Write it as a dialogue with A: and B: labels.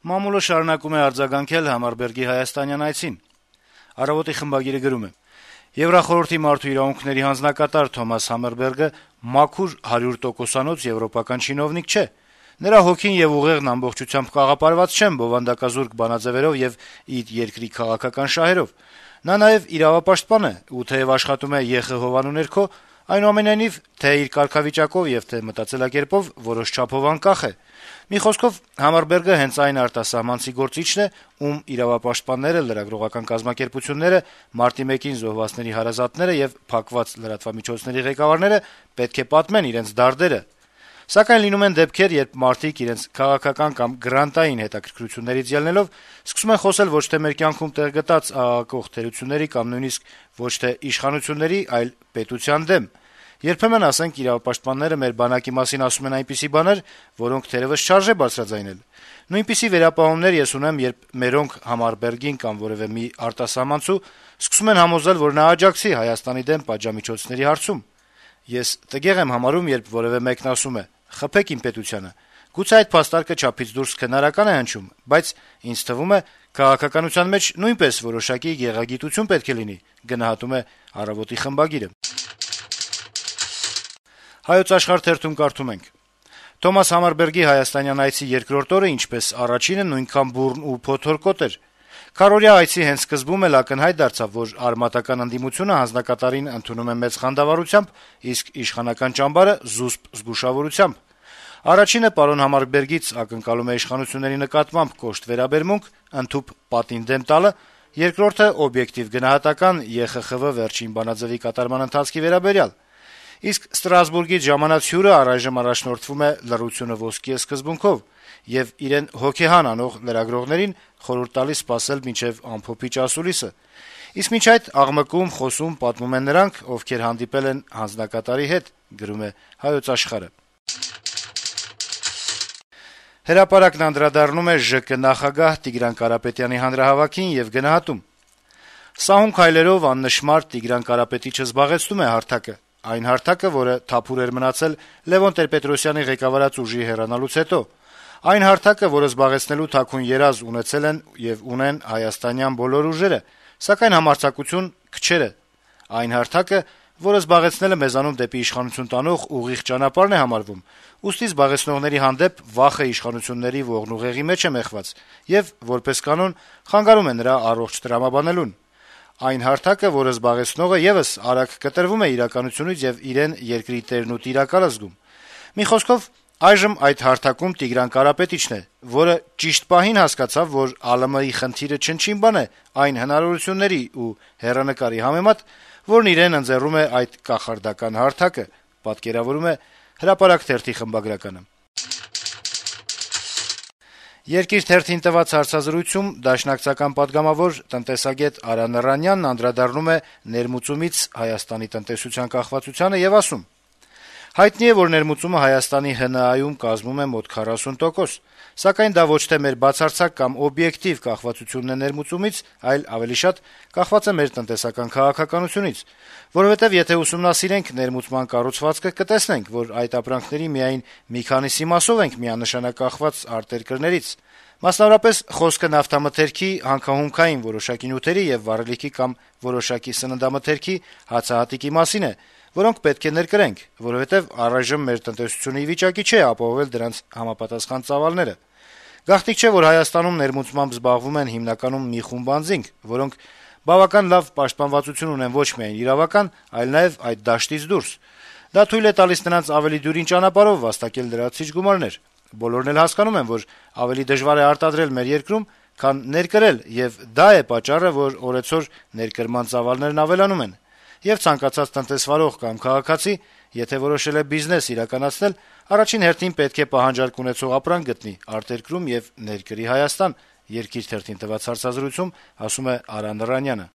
A: Մամուլը շարունակում է արձագանքել Համարբերգի հայաստանյան այցին։ «Առավոտ»-ի խմբագիրը գրում է. - «Եվրախորհրդի մարդու իրավունքների հանձնակատար Թոմաս Համերբերգը մաքուր 100%-անոց եվրոպական չինովնիկ չէ։ Նրա հոգին եւ ուղեղն ամբողջությամբ կաղապարված չեն բովանդակազուրկ բանաձեւերով եւ իր երկրի քաղաքական շահերով։ Նա նաեւ իրավապաշտպան է, ու թեեւ աշխատում է ԵԽ հովանու ներքո, այնուամենայնիվ թե իր կարգավիճակով եւ թե մտածելակերպով որոշ չափով անկախ է։ Մի խոսքով, Համարբերգը հենց այն արտասահմանցի գործիչն է, ում իրավապաշտպանները, լրագրողական կազմակերպությունները, մարտի 1-ին զոհվածների հարազատները եւ փակված լրատվամիջոցների ղեկավարները պետք է պատմեն իրենց դարդերը։ Սակայն լինում են դեպքեր, երբ մարդիկ իրենց քաղաքական կամ գրանտային հետաքրքրություններից ելնելով սկսում են խոսել ոչ թե մեր կյանքում տեղ գտած աղաղակող թերությունների կամ նույնիսկ ոչ թե իշխանությունների, այլ պետության դեմ։ Երբեմն, ասենք, իրավապաշտպանները մեր բանակի մասին ասում են այնպիսի բաներ, որոնք թերեւս չարժե բարձրաձայնել։ Նույնպիսի վերապահումներ ես ունեմ, երբ մերոնք Համարբերգին կամ որեւէ մի արտասահմանցու սկսում են համոզել, որ նա աջակցի Հայաստանի դեմ պատժամիջոցների հարցում։ Ես տգեղ եմ համարում, երբ որեւէ մեկն ասում է. «Խփեք իմ պետությանը»։ Գուցե այդ փաստարկը չափից դուրս քննարական է հնչում, բայց ինձ թվում է, քաղաքականության մեջ նույնպես որոշակի գեղագիտություն պետք է լինի, գնահատում է «Առավոտ»-ի խմբագիրը։ «Հայոց Աշխարհ» թերթում կարդում ենք. - «Թոմաս Համարբերգի հայաստանյան այցի երկրորդ օրը, ինչպես առաջինը, նույնքան բուռն ու փոթորկոտ էր։ Քառօրյա այցի հենց սկզբում էլ ակնհայտ դարձավ, որ արմատական ընդդիմությունը հանձնակատարին ընդունում է մեծ խանդավառությամբ, իսկ իշխանական ճամբարը զուսպ զգուշավորությամբ։ Առաջինը պարոն Համարբերգից ակնկալում է իշխանությունների նկատմամբ կոշտ վերաբերմունք, ընդհուպ պատին դեմ տալը, երկրորդը օբյեկտիվ գնահատական ԵԽԽՎ վերջին բանաձեւի կատարման ընթացքի վերաբերյալ։ Իսկ Ստրասբուրգից ժամանած հյուրը առայժմ առաջնորդվում է լռությունը ոսկի է սկզբունքով եւ իրեն հոգեհան անող լրագրողներին խորհուրդ տալիս սպասել մինչեւ ամփոփիչ ասուլիսը։ Իսկ մինչ այդ աղմկում, խոսում, պատմում են նրանք, ովքեր հանդիպել են հանձնակատարի հետ, գրում է «Հայոց Աշխարհ»-ը։ Հրապարակն անդրադառնում է ԺԿ նախագահ Տիգրան Կարապետյանի հանրահավաքին եւ գնահատում. - «Սահուն քայլերով աննշմար Տիգրան Կարապետիչը զբաղեցնում է հարթակը, այն հարթակը, որը թափուր էր մնացել Լեւոն Տեր-Պետրոսյանի ղեկավարած ուժի հեռանալուց հետո, այն հարթակը, որը զբաղեցնելու թաքուն երազ ունեցել են եւ ունեն հայաստանյան բոլոր ուժերը, սակայն համարձակություն քչերը, այն հարթակը, որը զբաղեցնելը մեզանում դեպի իշխանություն տանող ուղիղ ճանապարհն է համարվում, ուստի զբաղեցնողների հանդեպ վախը իշխանությունների ողնուղեղի մեջ է մեխված եւ, որպես կանոն, խանգարում է նրա առողջ տրամաբանելուն, այն հարթակը, որը զբաղեցնողը եւս արագ կտրվում է իրականությունից եւ իրեն երկրի տերն ու տիրակալը զգում։ Մի խոսքով, այժմ այդ հարթակում Տիգրան Կարապետիչն է, որը ճիշտ պահին հասկացավ, որ ԱԼՄ-ի խնդիրը չնչին բան է այն հնարավորությունների ու հեռանկարի համեմատ, որն իրեն ընձեռում է այդ կախարդական հարթակը», պատկերավորում է «Հրապարակ» թերթի խմբագրականը։ «Երկիր» թերթին տված հարցազրույցում դաշնակցական պատգամավոր տնտեսագետ Արա Նռանյանն անդրադառնում է ներմուծումից Հայաստանի տնտեսության կախվածությանը եւ ասում. - «Հայտնի է, որ ներմուծումը Հայաստանի ՀՆԱ-ում կազմում է մոտ 40%, սակայն դա ոչ թե մեր բացարձակ կամ օբյեկտիվ կախվածությունն է ներմուծումից, այլ ավելի շատ կախված է մեր տնտեսական քաղաքականությունից, որովհետեւ եթե ուսումնասիրենք ներմուծման կառուցվածքը, կտեսնենք, որ այդ ապրանքների միայն մի քանիսի մասով ենք միանշանակ կախված արտերկրներից։ Մասնավորապես, խոսքը նավթամթերքի, հանքահումքային որոշակի նյութերի եւ վառելիքի կամ որոշակի սննդամթերքի հացահատիկի մասին է, որոնք պետք է ներկրենք, որովհետեւ առայժմ մեր տնտեսությունը ի վիճակի չէ ապահովել դրանց համապատասխան ծավալները։ Գաղտնիք չէ, որ Հայաստանում ներմուծմամբ զբաղվում են հիմնականում մի խումբ անձինք, որոնք բավական լավ պաշտպանվածություն ունեն ոչ միայն իրավական, այլ նաեւ այդ դաշտից դուրս։ Դա թույլ է տալիս նրանց ավելի դյուրին ճանապարհով վաստակել լրացուցիչ գումարներ։ Բոլորն էլ հասկանում են, որ ավելի դժվար է արտադրել մեր երկրում, քան ներկրել, եւ դա է պատճառը, որ օրեցօր ներկրման ծավալներն ավելանում են։ Եվ ցանկացած տնտեսվարող կամ քաղաքացի, եթե որոշել է բիզնես իրականացնել, առաջին հերթին պետք է պահանջարկ ունեցող ապրանք գտնի արտերկրում եւ ներկրի Հայաստան», «Երկիր» թերթին տված հարցազրույցում ասում է Արա Նռանյանը։